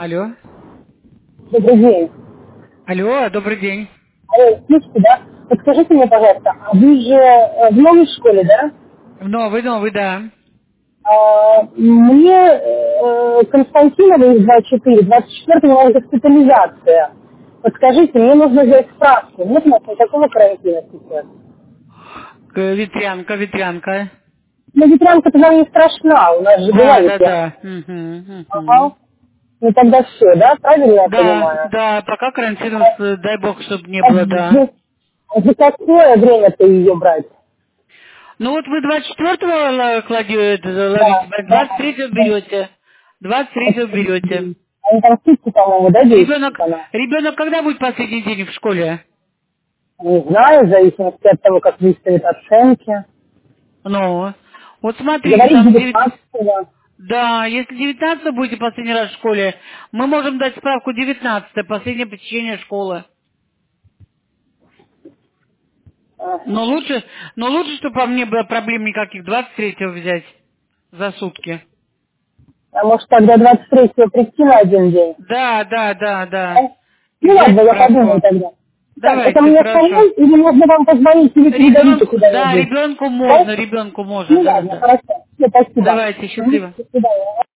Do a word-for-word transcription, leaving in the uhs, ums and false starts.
Алло. Добрый день. Алло, добрый день. Алло, слышите, да? Подскажите мне, пожалуйста, а вы же э, в новой школе, да? Новый, новый, да. А, мне э, Константинова из двадцать четыре, двадцать четвёртого у нас госпитализация. Подскажите, мне нужно взять справку. Нет у нас никакого карантина сейчас. К- Ветрянка, ветрянка. Ну, ветрянка-то нам не страшна, у нас же была Да, да, ветрянка. да. Мгм, мгм. Ага. Ну, тогда все, да? Правильно я Да, понимаю? да, пока карантин, А, с- дай бог, чтобы не а было, да. за, а за какое время-то ее брать? Ну вот вы двадцать четвёртого кладете, ловите, Да, двадцать да, третьего да. берете. двадцать третьего берете. Они там сутки, по-моему, да, действуют Ребенок, она? ребенок когда будет последний день в школе? Не знаю, в зависимости от того, как выставят оценки. Ну, вот смотрите, Говорит там девять. девятнадцатого. Да, если девятнадцатого будете последний раз в школе, мы можем дать справку девятнадцатое, последнее посещение школы. Но Ага. лучше, но лучше, чтобы по мне было проблем никаких, двадцать третьего взять за сутки. А может тогда двадцать третьего прийти на один день? Да, да, да, А? да. И Ну взять ладно, я подумаю справку. тогда. Так, это Давайте, мне хорошо. самой или можно вам позвонить или передадите Ребенку, да, куда-нибудь? ребенку Да? можно, ребенку можно, Ну да, ладно, да. хорошо. Все, спасибо. Давайте, Мгм. счастливо. До свидания.